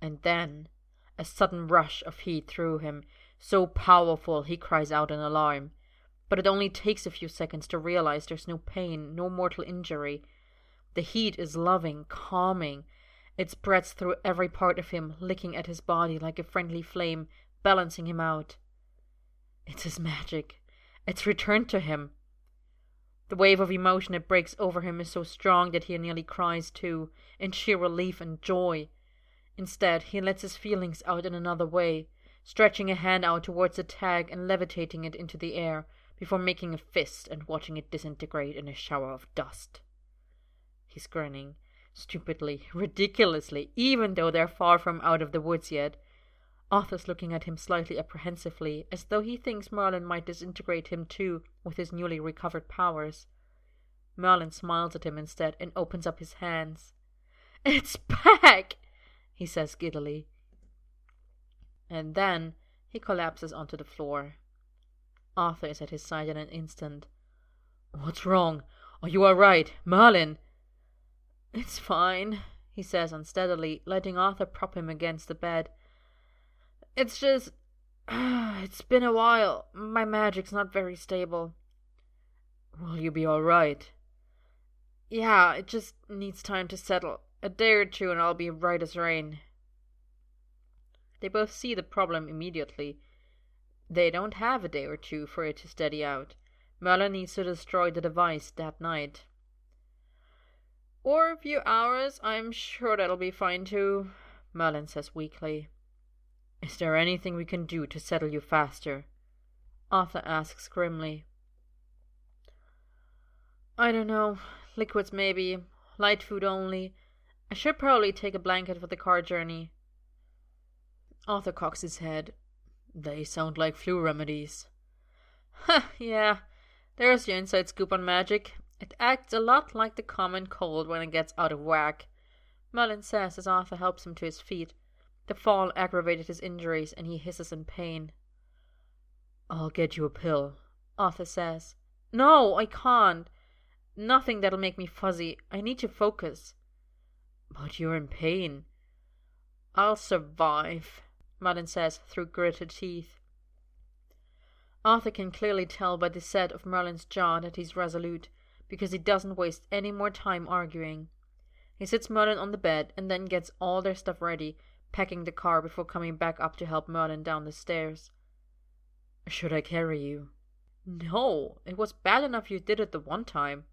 And then a sudden rush of heat through him, so powerful he cries out in alarm. But it only takes a few seconds to realize there's no pain, no mortal injury. The heat is loving, calming. It spreads through every part of him, licking at his body like a friendly flame, balancing him out. It's his magic. It's returned to him. The wave of emotion that breaks over him is so strong that he nearly cries too, in sheer relief and joy. Instead, he lets his feelings out in another way, stretching a hand out towards the tag and levitating it into the air, before making a fist and watching it disintegrate in a shower of dust. He's grinning, stupidly, ridiculously, even though they're far from out of the woods yet. Arthur's looking at him slightly apprehensively, as though he thinks Merlin might disintegrate him too with his newly recovered powers. Merlin smiles at him instead and opens up his hands. "It's back!" he says giddily. And then he collapses onto the floor. Arthur is at his side in an instant. "What's wrong? Are you all right? Merlin?" "It's fine," he says unsteadily, letting Arthur prop him against the bed. "It's just... it's been a while. My magic's not very stable." "Will you be all right?" "Yeah, it just needs time to settle. A day or two and I'll be right as rain." They both see the problem immediately. They don't have a day or two for it to steady out. Merlin needs to destroy the device that night. "Or a few hours, I'm sure that'll be fine too," Merlin says weakly. "Is there anything we can do to settle you faster?" Arthur asks grimly. "I don't know. Liquids maybe. Light food only. I should probably take a blanket for the car journey." Arthur cocks his head. "They sound like flu remedies." "Yeah. There's your inside scoop on magic. It acts a lot like the common cold when it gets out of whack," Merlin says as Arthur helps him to his feet. The fall aggravated his injuries, and he hisses in pain. "I'll get you a pill," Arthur says. "No, I can't. Nothing that'll make me fuzzy. I need to focus." "But you're in pain." "I'll survive," Merlin says through gritted teeth. Arthur can clearly tell by the set of Merlin's jaw that he's resolute, because he doesn't waste any more time arguing. He sits Merlin on the bed and then gets all their stuff ready, packing the car before coming back up to help Merlin down the stairs. "Should I carry you?" "No, it was bad enough you did it the one time."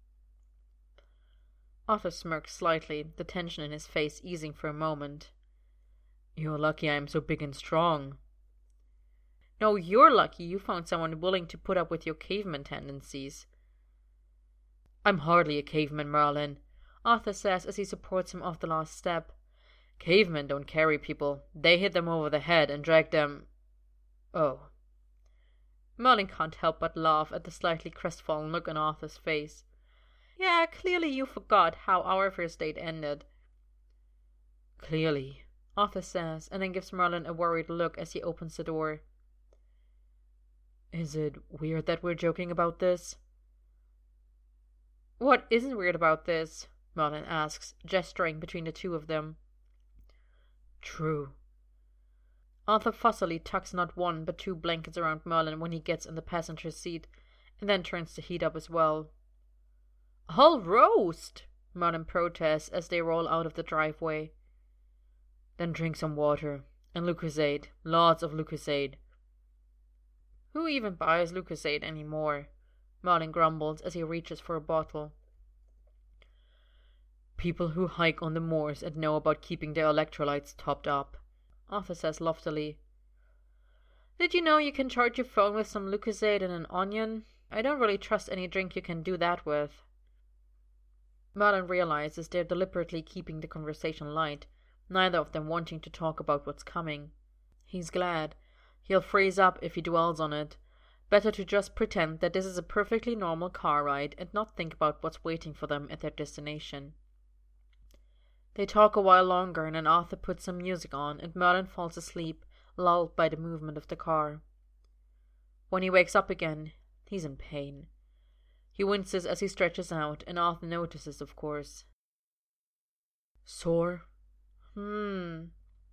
Arthur smirks slightly, the tension in his face easing for a moment. "You're lucky I'm so big and strong." "No, you're lucky you found someone willing to put up with your caveman tendencies." "I'm hardly a caveman, Merlin," Arthur says as he supports him off the last step. "Cavemen don't carry people. They hit them over the head and drag them... Oh." Merlin can't help but laugh at the slightly crestfallen look on Arthur's face. "Yeah, clearly you forgot how our first date ended." "Clearly," Arthur says, and then gives Merlin a worried look as he opens the door. "Is it weird that we're joking about this?" "What isn't weird about this?" Merlin asks, gesturing between the two of them. "True." Arthur fussily tucks not one but two blankets around Merlin when he gets in the passenger seat, and then turns the heat up as well. "I'll roast!" Merlin protests as they roll out of the driveway. "Then drink some water. And Lucozade. Lots of Lucozade." "Who even buys Lucozade anymore?" Merlin grumbles as he reaches for a bottle. "People who hike on the moors and know about keeping their electrolytes topped up," Arthur says loftily. "Did you know you can charge your phone with some Lucozade and an onion? I don't really trust any drink you can do that with." Merlin realizes they're deliberately keeping the conversation light, neither of them wanting to talk about what's coming. He's glad. He'll freeze up if he dwells on it. Better to just pretend that this is a perfectly normal car ride and not think about what's waiting for them at their destination. They talk a while longer, and then Arthur puts some music on and Merlin falls asleep, lulled by the movement of the car. When he wakes up again, he's in pain. He winces as he stretches out, and Arthur notices, of course. "Sore?"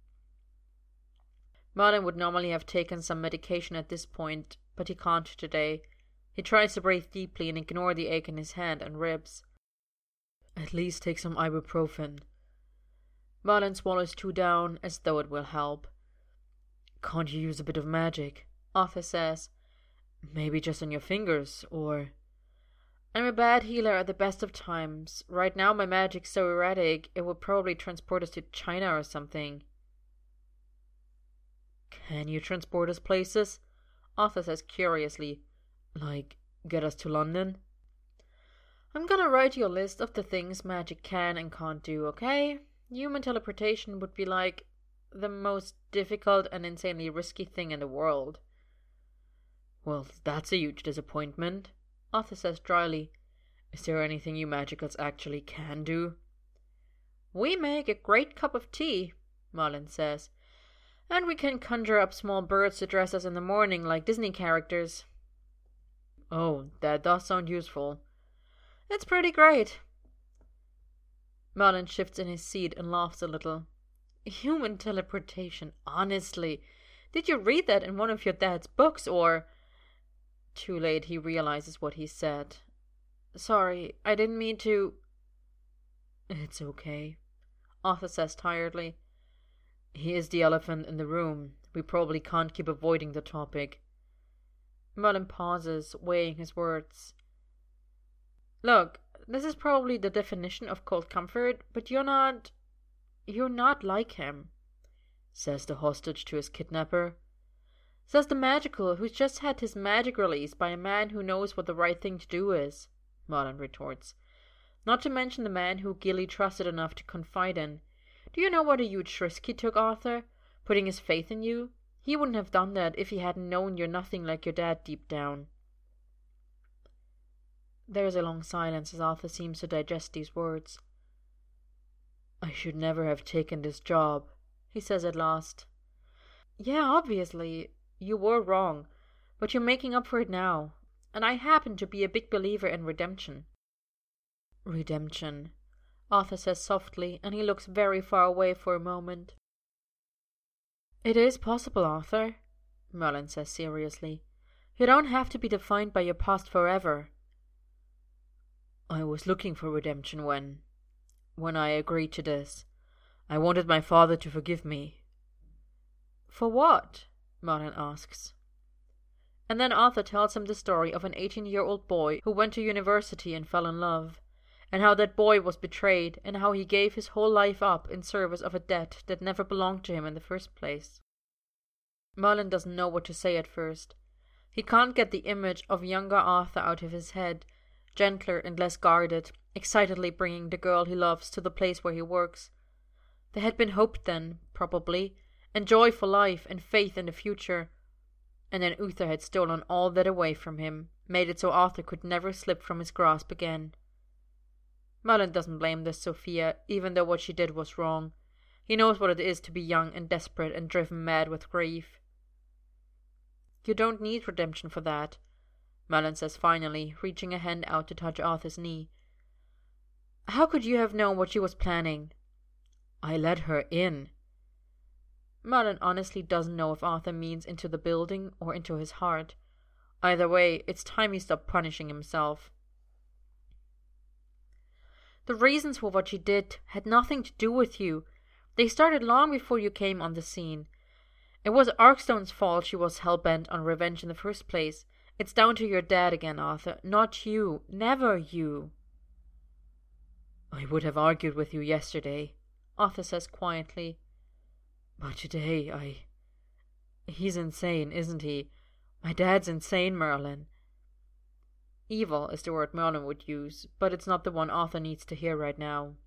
Merlin would normally have taken some medication at this point, but he can't today. He tries to breathe deeply and ignore the ache in his hand and ribs. At least take some ibuprofen. Merlin swallows 2 down, as though it will help. Can't you use a bit of magic? Arthur says. Maybe just on your fingers, or... I'm a bad healer at the best of times. Right now my magic's so erratic, it would probably transport us to China or something. Can you transport us places? Arthur says curiously. Like, get us to London? I'm gonna write you a list of the things magic can and can't do, okay? Human teleportation would be like the most difficult and insanely risky thing in the world. Well, that's a huge disappointment, Arthur says dryly. Is there anything you magicals actually can do? We make a great cup of tea, Merlin says. And we can conjure up small birds to dress us in the morning like Disney characters. Oh, that does sound useful. It's pretty great. Merlin shifts in his seat and laughs a little. Human teleportation, honestly. Did you read that in one of your dad's books, or... Too late he realizes what he said. Sorry, I didn't mean to... It's okay, Arthur says tiredly. He is the elephant in the room. We probably can't keep avoiding the topic. Merlin pauses, weighing his words. Look, this is probably the definition of cold comfort, but you're not like him, says the hostage to his kidnapper. Says the magical who's just had his magic released by a man who knows what the right thing to do is, Merlin retorts. Not to mention the man who Gilly trusted enough to confide in. Do you know what a huge risk he took, Arthur? Putting his faith in you? He wouldn't have done that if he hadn't known you're nothing like your dad deep down. There is a long silence as Arthur seems to digest these words. I should never have taken this job, he says at last. Yeah, obviously. You were wrong, but you're making up for it now, and I happen to be a big believer in redemption. Redemption, Arthur says softly, and he looks very far away for a moment. It is possible, Arthur, Merlin says seriously. You don't have to be defined by your past forever. I was looking for redemption when I agreed to this. I wanted my father to forgive me. For what? Merlin asks. And then Arthur tells him the story of an 18-year-old boy who went to university and fell in love, and how that boy was betrayed, and how he gave his whole life up in service of a debt that never belonged to him in the first place. Merlin doesn't know what to say at first. He can't get the image of younger Arthur out of his head, gentler and less guarded, excitedly bringing the girl he loves to the place where he works. There had been hope then, probably, and joy for life and faith in the future. And then Uther had stolen all that away from him, made it so Arthur could never slip from his grasp again. Merlin doesn't blame this Sophia, even though what she did was wrong. He knows what it is to be young and desperate and driven mad with grief. You don't need redemption for that, Merlin says finally, reaching a hand out to touch Arthur's knee. How could you have known what she was planning? I let her in. Merlin honestly doesn't know if Arthur means into the building or into his heart. Either way, it's time he stopped punishing himself. The reasons for what she did had nothing to do with you. They started long before you came on the scene. It was Arkstone's fault she was hell-bent on revenge in the first place. It's down to your dad again, Arthur, not you. Never you. I would have argued with you yesterday, Arthur says quietly. But today, He's insane, isn't he? My dad's insane, Merlin. Evil is the word Merlin would use, but it's not the one Arthur needs to hear right now.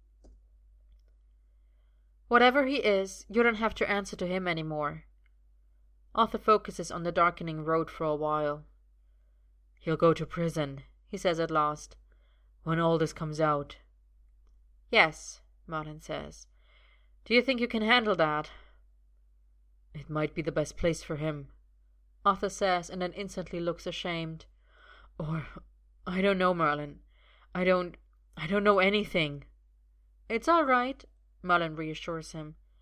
Whatever he is, you don't have to answer to him anymore. Arthur focuses on the darkening road for a while. He'll go to prison, he says at last, when all this comes out. Yes, Merlin says. Do you think you can handle that? It might be the best place for him, Arthur says, and then instantly looks ashamed. Or, I don't know, Merlin. I don't know anything. It's all right, Merlin reassures him.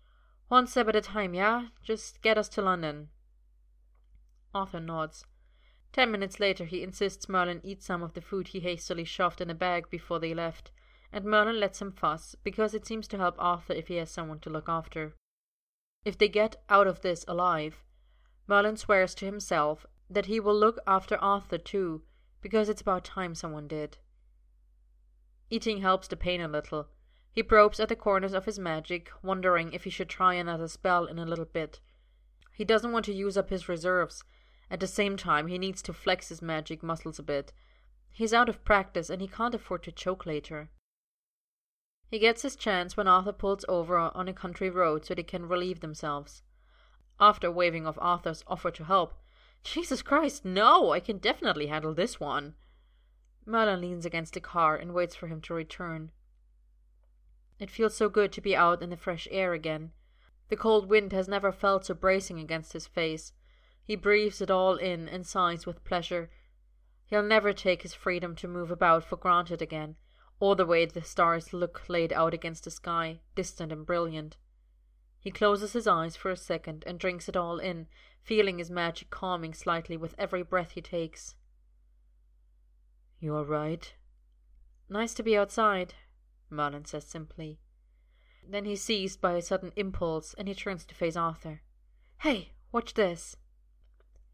One step at a time, yeah? Just get us to London. Arthur nods. 10 minutes later he insists Merlin eat some of the food he hastily shoved in a bag before they left, and Merlin lets him fuss, because it seems to help Arthur if he has someone to look after. If they get out of this alive, Merlin swears to himself that he will look after Arthur too, because it's about time someone did. Eating helps the pain a little. He probes at the corners of his magic, wondering if he should try another spell in a little bit. He doesn't want to use up his reserves. At the same time, he needs to flex his magic muscles a bit. He's out of practice and he can't afford to choke later. He gets his chance when Arthur pulls over on a country road so they can relieve themselves. After waving off Arthur's offer to help, "Jesus Christ, no! I can definitely handle this one." Merlin leans against the car and waits for him to return. It feels so good to be out in the fresh air again. The cold wind has never felt so bracing against his face. He breathes it all in and sighs with pleasure. He'll never take his freedom to move about for granted again, or the way the stars look laid out against the sky, distant and brilliant. He closes his eyes for a second and drinks it all in, feeling his magic calming slightly with every breath he takes. "You all right?" "Nice to be outside," Merlin says simply. Then he's seized by a sudden impulse and he turns to face Arthur. "Hey, watch this."